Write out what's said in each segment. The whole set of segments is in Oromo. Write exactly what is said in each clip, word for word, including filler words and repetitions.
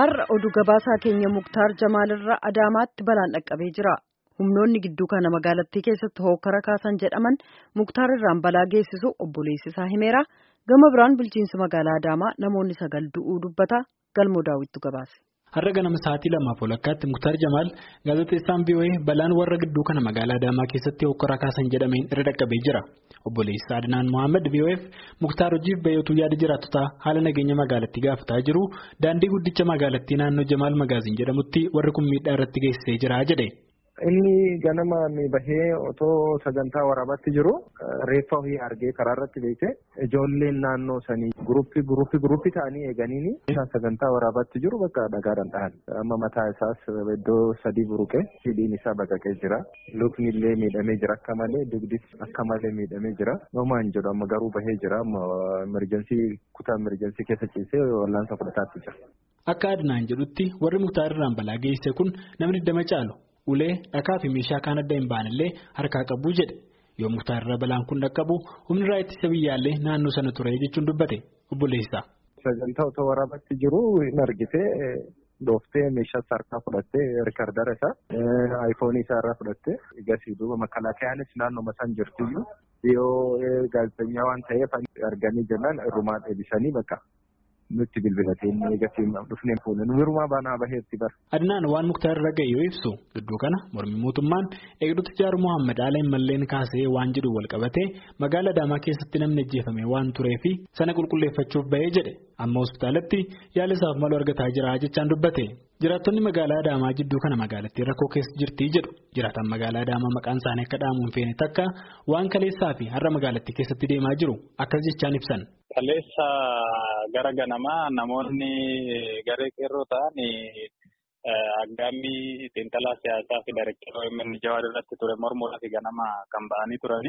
Har'a oduu gabaasaa keenya Muktaar Jamaalirraa Adaamaatti balaan dhaqqabee jira. Humnoonni gidduu kana magaalattii keessatti hokkara kaasan jedhaman Muktaar irraan balaa geessisu obboleessi isaa himeera. Gama biraan bulchiinsa magaalaa Adaamaa namoonni sagal du'uu dubbata. Galmoo daawwittu gabaase. Har'a ganama sa'aatii lamaaf walakkaatti Muktaar Jamaal gaazexeessaan V O A balaan warra gidduu kana magaalaa Adaamaa keessatti hokkara kaasan jedhameen irra dhaqqabee jira. Obboleessi Adnaan Mohaammed V O F Muktaar hojiif bayotuu yaada jiraattotaa haala nageenya magaalattii gaafataa jiru daandii guddicha magaalattii naannoo Jamaal Magaaziin jedhamutti warri kun miidhaa irratti geessisee jira jedhe. Inni ganamaan bahee otoo sagantaa waraabatti jiru reeffa ofii argee karaa irratti beekte ijoolleen naannoo sanii guruppii guruppii guruppii ta'anii eeganiini sagantaa waraabatti jiru bakka dhagaadhaan dhahan. Amma mataa isaas iddoo sadii buruqee hidhiin isaa baqaqee jira. Lukni illee miidhamee jira akka malee dugdis akka malee miidhamee jira. Homaan jedhu amma garuu bahee jira. Emerjensii kutaa emerjensii keessa ciisee wallaansa fudhataatti jira. Akka Adnaan jedhutti warri Muktaar irraan balaa geessise kun namni digdama caalu. Ulee dhakaa fi meeshaa kaan adda hin baanellee harkaa qabu jedhe. Yoo Muktaar irra balaan kun dhaqqabu humni raayyaa ittisa biyyaallee naannoo sana ture jechuun dubbate obboleessa. Sagantaa otoo waraabatti jiru hin argite dhooftee meeshaa harkaa fudhattee riikardara isaa aayifoonii isaa irraa fudhattee egasii duuba makalaakayaanis naannoo masaan jirtiyyuu yoo gaazexeessaa waan ta'eef arganii jennaan irrumaa dheebisanii bakka. Nutti bilbilatee eegatiin dhufnee fuudhan wirumaa baanaa baheetti bara. Adnaan waan Muktaar irra ga'e yoo ibsu gidduu kana mormii mootummaan eegdota Jawaar Mohaammed Aleen malleen kaasee waan jedhu wal qabatee magaalaa Adaamaa keessatti namni ajjeefame waan tureefi sana qulqulleeffachuuf bahee jedhe amma hospitaalatti yaala isaaf malu argataa jira jechaan dubbate. Jiraattonni magaalaa Adaamaa jidduu kana magaalattii rakkoo keessa jirtii jedhu jiraatan magaalaa Adaamaa maqaan isaanii akka dhaamuun feene takka waan kaleessaa fi har'a magaalattii keessatti deemaa jiru akkas jechaan ibsan. Kaleessa gara ganamaa namoonni garee qeerroo ta'an aggaamii xiinxalaa siyaasaa fi daayireektarii O M N Jawaar irratti ture mormuudhaa fi ganama kan ba'anii turani.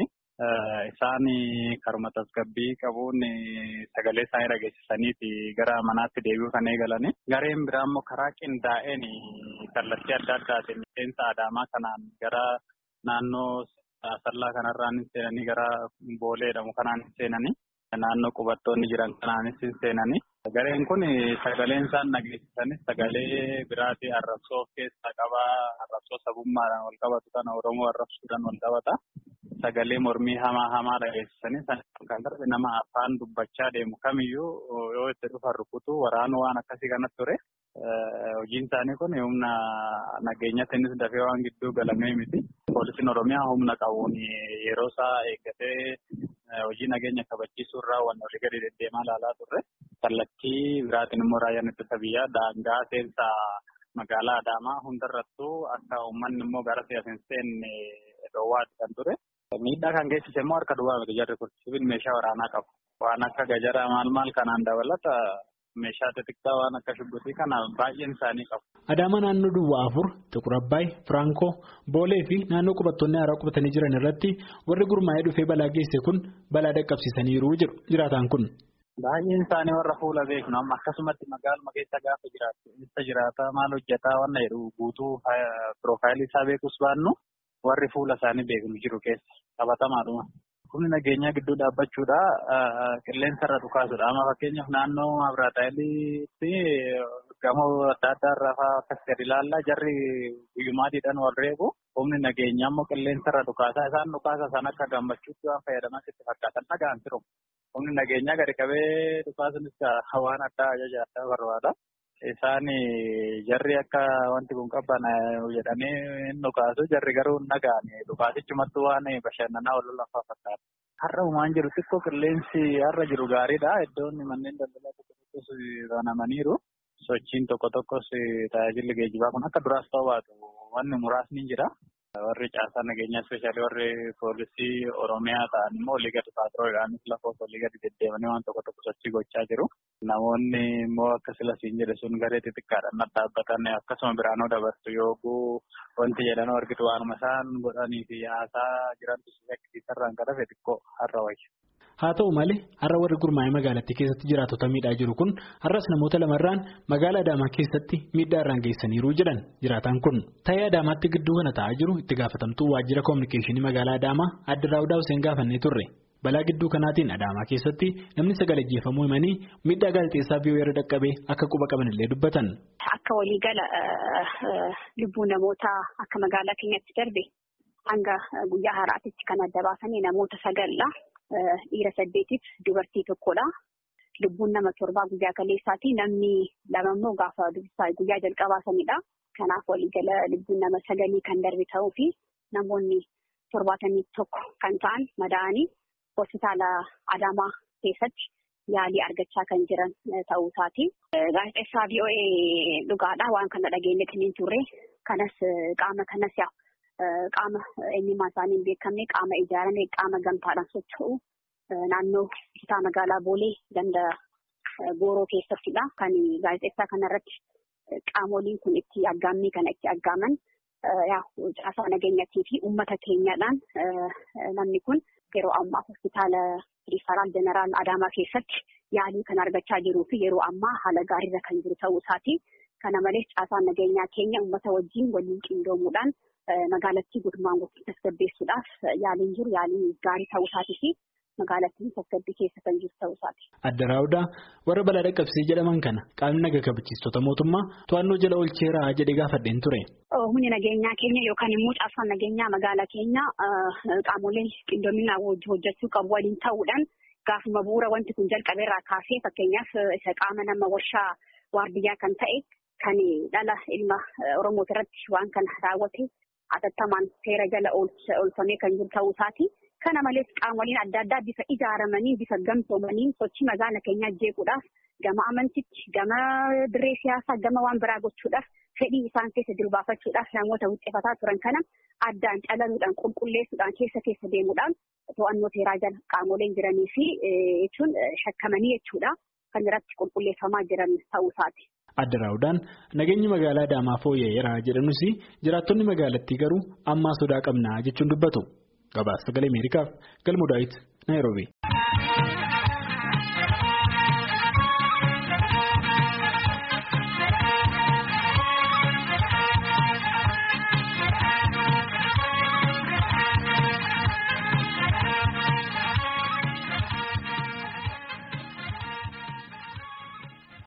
Isaan karuma tasgabbii qabuun sagalee isaanii dhageessisaniiti gara manaatti deebi'uu kan eegalani. Gareen biraa immoo karaa qindaa'een kallattii adda addaatiin miseensa Adaamaa kanaan gara naannoo Asallaa kanarraan seenanii gara Boolee jedhamu kanaan seenanii. Naannoo qubattoonni jiran kanaanis seenanii. Gareen kun sagaleen isaan dhageessisanis sagalee biraatii arrabsoo of keessaa qaba. Arrabsoo sabummaadhaan wal qabatu kana Oromoo arrabsuudhaan wal qabata. Sagalee mormii hamaa hamaa dhageessisanii kan darbe nama afaan dubbachaa deemu kamiyyuu yoo itti dhufan rukutu waraanu waan akkasii kanatti ture. Hojiin isaanii kun humna nageenyattiinis dafee waan gidduu galamee miti. Poolisiin Oromiyaa humna qabuun yeroo isaa eeggatee hojii nageenya kabachiisuu irraa waan olii gadi deddeemaa ilaalaa turre. Kallattii biraatiin immoo raayyaan ittisa biyyaa daangaa seensa magaalaa Adaamaa hundarrattuu akka uummanni immoo gara siyaasaan seenne dhoowwaati kan ture. Miidhaa kan geessise immoo harka duwwaa miti jarri kun sibiil meeshaa waraanaa qabu. Waan akka gajaraa maal maal kanaan dabalata meeshaa xixiqqaa waan akka shubbitii kana baay'een isaanii qabu. Adaamaa naannoo Duwwaa Afur, Tuqur Abbaay, Firankoo, Boolee fi naannoo qubattoonni haaraa qubatanii jiran irratti warri gurmaa'ee dhufee balaa geesse kun balaa dhaqqabsiisaniiru jedhu jiraataan kun. Baay'een isaanii warra fuula beeknu amma akkasumatti magaaluma keessa gaafa jiraatu isa jiraata maal hojjetaa waan jedhu guutuu piroofaayilii isaa beekus baannu warri fuula isaanii beeknu jiru keessa qabatamaadhuma. Humni nageenyaa gidduu dhaabbachuudha qilleensa irra dhukaasudha. Amma fakkeenyaaf naannoo Abiraataayiliitti gamoo adda addaa irraa akkas gadi ilaallaa jarri guyyumaadhiidhaan wal reebu. Humni nageenyaa immoo qilleensa irra dhukaasaa isaan dhukaasa sana akka gammachuutti waan fayyadaman itti fakkaatan dhagaan jiru. Humni nageenyaa gadi qabee dhukaasunis waan addaa ajaja addaa barbaada. Isaan jarri akka wanti kun qaban jedhanii dhukaasu jarri garuu dhagaan dhukaasichumatti waan bashannanaa wal lafaa fakkaata. Har'a uumaan jiru xiqqoo qilleensi har'a jiru gaariidha. Iddoon manneen daldalaa tokko tokkos banamaniiru. Sochiin tokko tokkos tajaajilli geejjibaa kun akka duraas ta'uu baatu wanni muraasni jira. Warri caasaa nageenyaa ispeeshaalii warri poolisii Oromiyaa ta'an immoo olii gadi paatrooliidhaanis lafa olii gadi deddeemanii waan tokko tokko sochii gochaa jiru. Namoonni immoo akka silasiin jedhe sun garee xixiqqaadhaan dhaabbatan akkasuma biraanoo dabarsu yooguu wanti jedhan argitu waanuma isaan godhanii fi haasaa jirantu shakkisiisarraan kadhafe xiqqoo har'a wayya. Haa ta'u malee har'a warri gurmaa'ee magaalattii keessatti jiraatota miidhaa jiru kun har'as namoota lamarraan magaalaa Adaamaa keessatti miidhaa irraan geessaniiru jedhan jiraataan kun. Ta'ee Adaamaatti gidduu kana ta'aa jiru itti gaafatamtuu waajjira koominikeeshinii magaalaa Adaamaa adde Raawudaa Hussein gaafannee turre. Balaa gidduu kanaatiin Adaamaa keessatti namni sagal ajjeefamuu himanii miidhaa gaazexeessaa V O A irra dhaqqabee akka quba qabanillee dubbatan. Akka waliigala lubbuu namootaa akka magaalaa keenyatti darbe hanga guyyaa har'aatitti kan adda baasanii namoota sagalla dhiira saddeetiif dubartii tokkodha. Lubbuun nama torbaa guyyaa kaleessaati. Namni lama immoo gaafa guyyaa jalqabaa sanidha. Kanaaf waliigala lubbuun nama sagalii kan darbe ta'uu fi namoonni torbaatamii tokko kan ta'an madaa'anii hospitaala Adaamaa keessatti yaalii argachaa kan jiran ta'uu isaati. Gaazexeessaa V O A dhugaadha waan kana dhageenye kan hin turre. Kanas qaama kanas yaa qaama eenyummaa isaanii hin beekamne qaama ijaarame qaama gamtaadhaan socho'u naannoo kutaa magaalaa Boolee ganda Gooroo keessattidha. Kan gaazexeessaa kanarratti qaamoliin kun itti aggaammii kana itti aggaaman caasaa nageenyaatii fi uummata keenyadhaan namni kun yeroo ammaa hospitaala Riifaraal Jeneraal Adaamaa keessatti yaalii kan argachaa jiruu fi yeroo ammaa haala gaariirra kan jiru ta'uu isaati. Kana malees caasaan nageenyaa keenya uummata wajjin waliin qindoomuudhaan magaalattii guutummaan guutuu tasgabbeessuudhaaf yaaliin jiru yaalii gaarii ta'uu isaatii fi magaalattiin tasgabbii keessa kan jiru ta'uu isaati. Adda Raawudaa warra balaa dhaqqabsee jedhaman kana qaamni naga kabachiistota mootummaa to'annoo jala oolcheera jedhee gaafadheen ture. Humni nageenyaa keenya yookaan immoo caasaan nageenyaa magaalaa keenya qaamolee qindoominaa hojjechuu qabu waliin ta'uudhaan gaafuma bu'uura wanti kun jalqabeerraa kaasee fakkeenyaaf isa qaama nama warshaa waardiyyaa kan ta'e kan dhala ilma Oromoo irratti waan kana raawwate hatattamaan seera jala oolfamee kan jiru ta'uu isaati. Kana malees qaamoleen adda addaa bifa ijaaramanii bifa gamtoomanii sochii magaala keenyaa jeequudhaaf gama amantiitti gama dirree siyaasaa gama waan biraa gochuudhaaf fedhii isaan keessa jiru baafachuudhaaf namoota wuxxeeffataa turan kana addaan calaluudhaan qulqulleessuudhaan keessa keessa deemuudhaan to'annoo seeraa jala qaamoleen jiranii fi jechuun shakkamanii jechuudha kan irratti qulqulleeffamaa jiran ta'uu isaati. Adda Raawudaan nageenyi magaalaa Adaamaa fooyya'eera jedhanus jiraattonni magaalattii garuu ammaa sodaa qabnaa jechuun dubbatu. Gabaasa Sagalee Ameerikaaf Galmoo Daawit Naayiroobii.